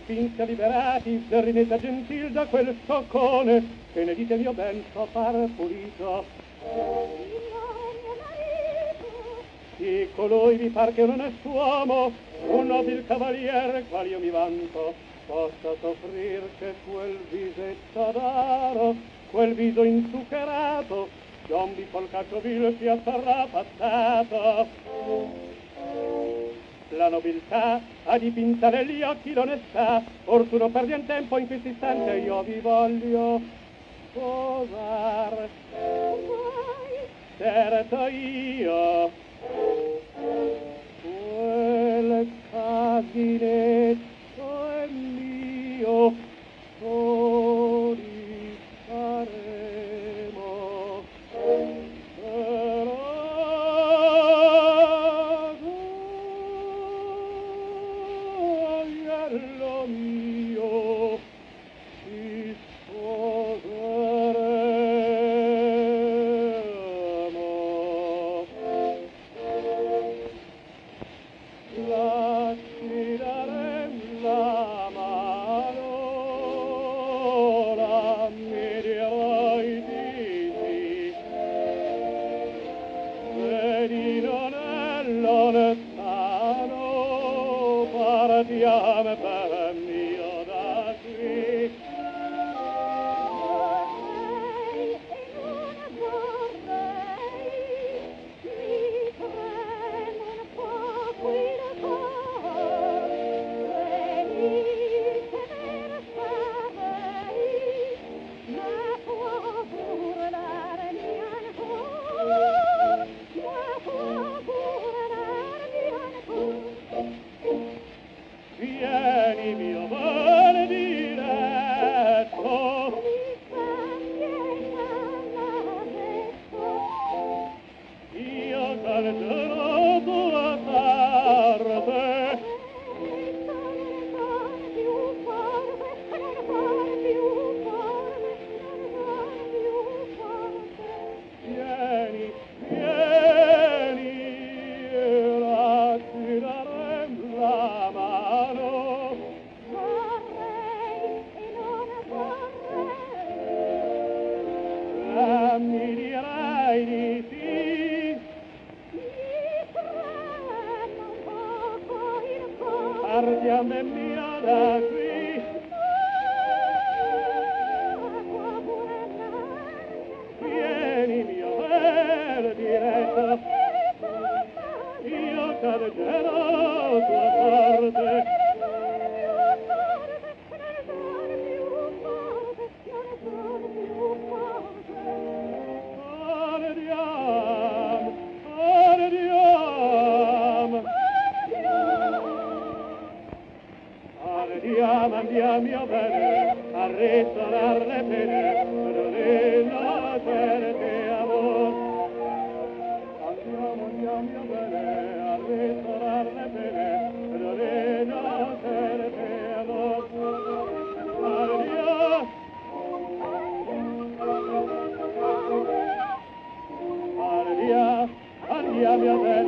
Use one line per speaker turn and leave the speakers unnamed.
spinse liberati, rinetta gentil da quel stoccone, che ne dite mio ben so far pulito. Sì, colui vi par che un onest'uomo, un nobil cavaliere, qual io mi vanto, possa soffrir che quel visetto d'oro, quel viso inzuccherato, giombi col caccio vil sia sarrapazzato. La nobiltà ha dipinta negli occhi l'onestà, or tu non perdi in tempo in questo istante io vi voglio sposar. Certo io quel casinetto è mio, soli saremo. Gioiello mio, ci sposeremo. Lasci dare la mano, la mi dirai di sì. Vedi non è lontano, partiamo per mio da qui. Vorrei e non vorrei, mi tremo un poco il cuore, venir che me ne sarei, ma può burlarmi ancor, ma può burlarmi ancor. Vieni mio bel diretto, mi cambiena l'adesso, io canterò tua parte, non fare più forte, non fare più forte, non fare più forte. Vieni, vieni, lasci dare la mano. Vorrei e non vorrei, mi dirai di sì. Mi trema un poco il cuore. Partiamo e mia da qui. Può pure andarci. Vieni mio bel diretto, io canterò tua sorte. Ardiam, ardiam, ardiam, andiam mio bene, a ristorar le pene, non innocente amor. Andiamo, andiamo mio bene, a ristorar le pene, non innocente amor. Ardiam, ardiam, andiam mio bene,